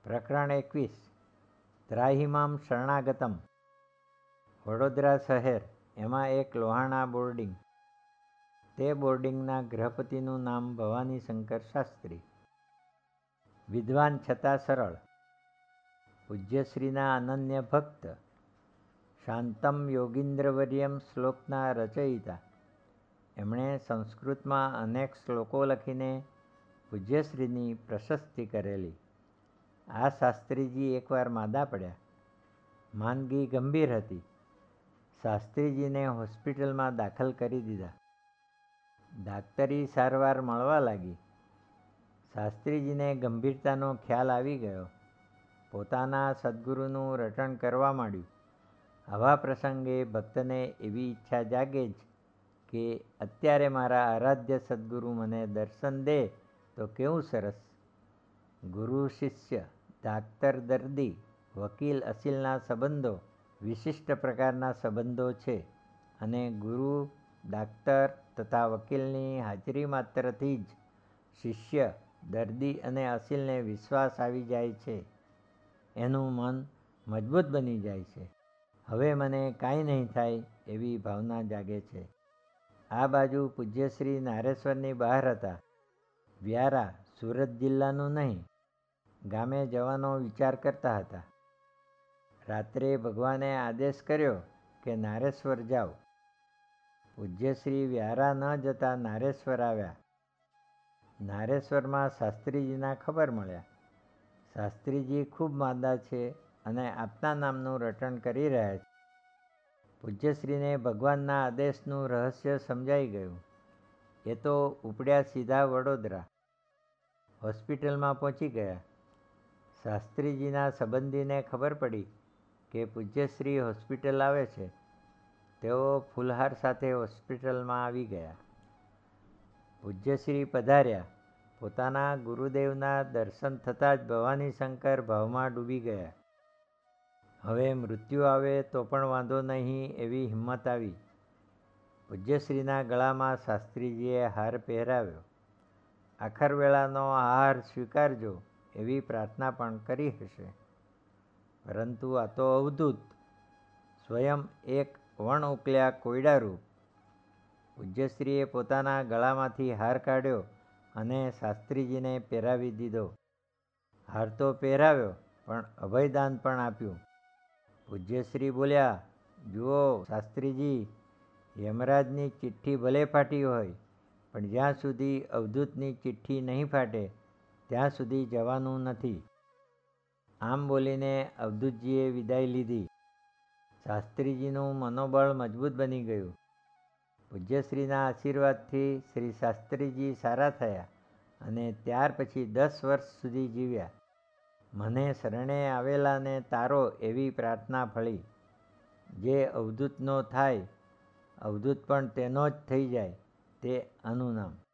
પ્રકરણ 21 ત્રાહિમામ શરણાગતમ. વડોદરા શહેર, એમાં એક લોહાણા બોર્ડિંગ. તે બોર્ડિંગના ગૃહપતિનું નામ ભવાનીશંકર શાસ્ત્રી. વિદ્વાન છતાં સરળ, પૂજ્યશ્રીના અનન્ય ભક્ત, શાંતમ યોગીન્દ્રવર્યમ શ્લોકના રચયિતા. એમણે સંસ્કૃતમાં અનેક શ્લોકો લખીને પૂજ્યશ્રીની પ્રશસ્તિ કરેલી. આ શાસ્ત્રીજી એકવાર માદા પડ્યા. માંદગી ગંભીર હતી. શાસ્ત્રીજીને હોસ્પિટલમાં દાખલ કરી દીધા. ડાક્ટરી સારવાર મળવા લાગી. શાસ્ત્રીજીને ગંભીરતાનો ખ્યાલ આવી ગયો. પોતાના સદ્ગુરુનું રટણ કરવા માંડ્યું. આવા પ્રસંગે ભક્તને એવી ઈચ્છા જાગે જ કે અત્યારે મારા આરાધ્ય સદ્ગુરુ મને દર્શન દે તો કેવું સરસ. ગુરુ શિષ્ય, ડાક્ટર દર્દી, વકીલ અસીલના સંબંધો વિશિષ્ટ પ્રકારના સંબંધો છે અને ગુરુ, ડાક્ટર તથા વકીલની હાજરી માત્રથી જ શિષ્ય, દર્દી અને અસીલને વિશ્વાસ આવી જાય છે. એનું મન મજબૂત બની જાય છે. હવે મને કાંઈ નહીં થાય એવી ભાવના જાગે છે. આ બાજુ પૂજ્યશ્રી નારેશ્વરની બહાર હતા. વ્યારા સુરત જિલ્લાનું નહીં, ગામે જવાનો વિચાર કરતા હતા. રાત્રે ભગવાને આદેશ કર્યો કે નારેશ્વર જાઓ. પૂજ્યશ્રી વ્યારા ન જતા નારેશ્વર આવ્યા. નારેશ્વરમાં શાસ્ત્રીજીના ખબર મળ્યા. શાસ્ત્રીજી ખૂબ માંદા છે અને આપના નામનું રટણ કરી રહ્યા છે. પૂજ્યશ્રીને ભગવાનના આદેશનું રહસ્ય સમજાઈ ગયું. એ તો ઉપડ્યા સીધા વડોદરા. હોસ્પિટલમાં પહોંચી ગયા. શાસ્ત્રીજીના સંબંધીને ખબર પડી કે પૂજ્યશ્રી હોસ્પિટલ આવે છે. તેઓ ફૂલહાર સાથે હોસ્પિટલમાં આવી ગયા. પૂજ્યશ્રી પધાર્યા. પોતાના ગુરુદેવના દર્શન થતાં જ ભવાનીશંકર ભાવમાં ડૂબી ગયા. હવે મૃત્યુ આવે તો પણ વાંધો નહીં એવી હિંમત આવી. પૂજ્યશ્રીના ગળામાં શાસ્ત્રીજીએ હાર પહેરાવ્યો. આખર વેળાનો આહાર સ્વીકારજો એવી પ્રાર્થના પણ કરી હશે. પરંતુ આ તો અવધૂત, સ્વયં એક વણ ઉકલ્યા કોયડારૂપ. પૂજ્યશ્રીએ પોતાના ગળામાંથી હાર કાઢ્યો અને શાસ્ત્રીજીને પહેરાવી દીધો. હાર તો પહેરાવ્યો પણ અભયદાન પણ આપ્યું. પૂજ્યશ્રી બોલ્યા, જુઓ શાસ્ત્રીજી, યમરાજની ચિઠ્ઠી ભલે ફાટી હોય, પણ જ્યાં સુધી અવધૂતની ચિઠ્ઠી નહીં ફાટે ત્યાં સુધી જવાનું નથી. આમ બોલીને અવધૂતજીએ વિદાય લીધી. શાસ્ત્રીજીનું મનોબળ મજબૂત બની ગયું. પૂજ્યશ્રીના આશીર્વાદથી શ્રી શાસ્ત્રીજી સારા થયા અને ત્યાર પછી 10 વર્ષ સુધી જીવ્યા. મને શરણે આવેલાને તારો એવી પ્રાર્થના ફળી. જે અવધૂતનો થાય, અવધૂત પણ તેનો જ થઈ જાય, તે આનું નામ.